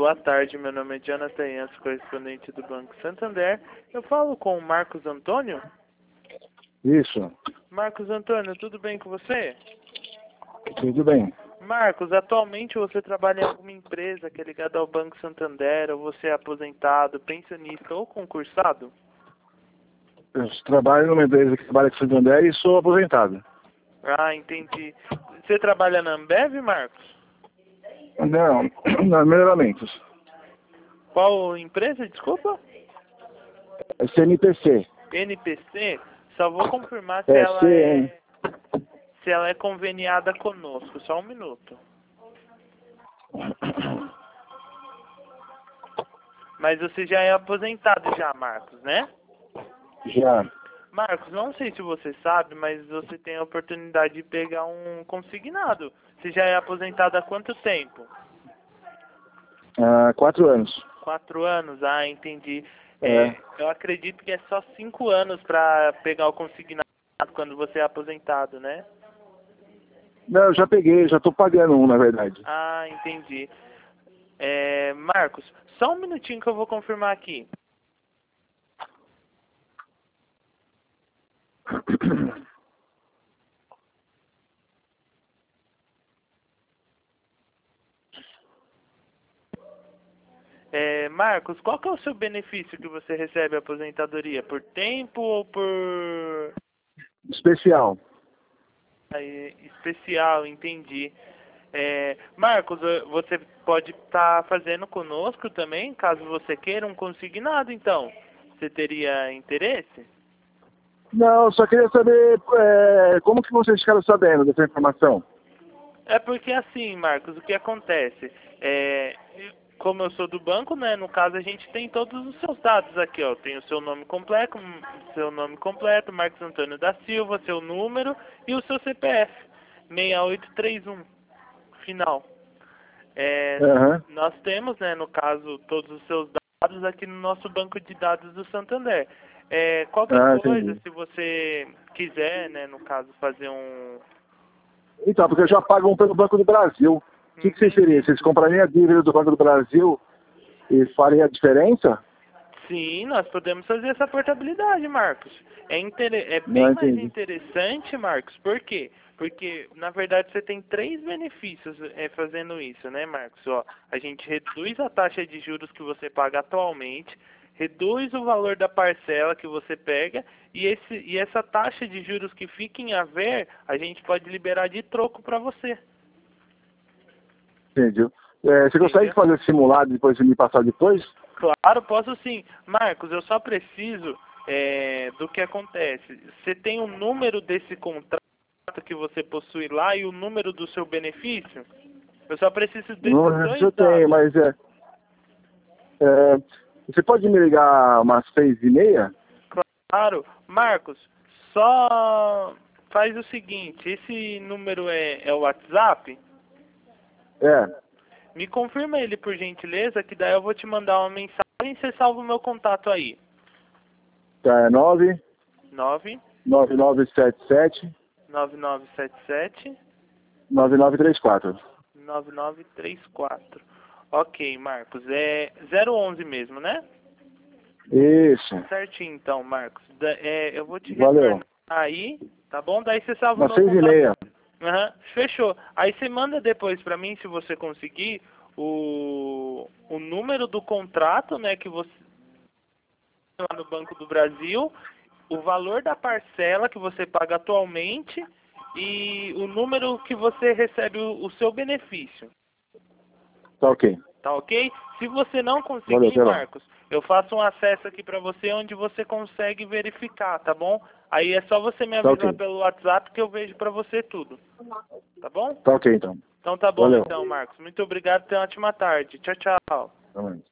Boa tarde, meu nome é Jonathan Yance, correspondente do Banco Santander. Eu falo com o Marcos Antônio? Isso, Marcos Antônio, tudo bem com você? tudo bem. Marcos, atualmente você trabalha em alguma empresa que é ligada ao Banco Santander, ou você é aposentado, pensionista ou concursado? Eu trabalho numa empresa que trabalha com Santander e sou aposentado. Ah, entendi. Você trabalha na Ambev, Marcos? Não, na Melhoramentos. Qual empresa, desculpa? É CNPC. NPC? Só vou confirmar É, CN. se ela é conveniada conosco. Só um minuto. Mas você já é aposentado já, Marcos, né? Já. Marcos, não sei se você sabe, mas você tem a oportunidade de pegar um consignado. Você já é aposentado há quanto tempo? Há 4 anos. 4 anos? Ah, entendi. É. Eu acredito que é só 5 anos para pegar o consignado quando você é aposentado, né? Não, eu já peguei, já estou pagando um, na verdade. Ah, entendi. Marcos, só um minutinho que eu vou confirmar aqui. Marcos, qual que é o seu benefício que você recebe a aposentadoria? Por tempo ou por Especial. especial? Entendi. Marcos, você pode estar fazendo conosco também, caso você queira um consignado, então. Você teria interesse? Não, eu só queria saber como que vocês ficaram sabendo dessa informação. É porque assim, Marcos, o que acontece? Como eu sou do banco, né? No caso a gente tem todos os seus dados aqui, ó. Tem o seu nome completo, Marcos Antônio da Silva, seu número e o seu CPF, 6831, final. Aham. Nós temos, né, no caso, todos os seus dados aqui no nosso banco de dados do Santander. Qualquer coisa, Entendi. se você quiser, né, no caso, fazer Então, porque eu já pago um pelo Banco do Brasil. O que vocês fariam? Vocês comprariam a dívida do Banco do Brasil e fariam a diferença? Sim, nós podemos fazer essa portabilidade, Marcos. Bem Não mais entendi. interessante, Marcos. Por quê? Porque, na verdade, você tem 3 benefícios fazendo isso, né, Marcos? Ó, a gente reduz a taxa de juros que você paga atualmente, reduz o valor da parcela que você pega e essa taxa de juros que fica em haver, a gente pode liberar de troco para você. Entendi. Você consegue fazer simulado e depois me passar depois? Claro, posso sim. Marcos, eu só preciso do que acontece. Você tem o número desse contrato que você possui lá e o número do seu benefício? Eu só preciso desses Não, dois eu tenho, dados. mas você pode me ligar umas 6h30? Claro. Marcos, só faz o seguinte, esse número é o WhatsApp? É. Me confirma ele, por gentileza, que daí eu vou te mandar uma mensagem e você salva o meu contato aí. Tá, é 9 9977 9977 9934. 9934. Ok, Marcos. É 011 mesmo, né? Isso. Certinho, então, Marcos. Eu vou te Valeu. retornar aí, tá bom? Daí você salva o Umas meu contato. 6h30. Aham, fechou. Aí você manda depois pra mim, se você conseguir, o número do contrato, né, que você lá no Banco do Brasil, o valor da parcela que você paga atualmente e o número que você recebe o seu benefício. Tá ok. Tá ok? Se você não Valeu, conseguir, até lá. Marcos, eu faço um acesso aqui pra você onde você consegue verificar, tá bom? Aí é só você me Tá avisar ok. pelo WhatsApp que eu vejo pra você tudo. Tá bom? Tá ok, então. Então tá bom Valeu. então, Marcos. Muito obrigado e tenha uma ótima tarde. Tchau, tchau. Tá bom.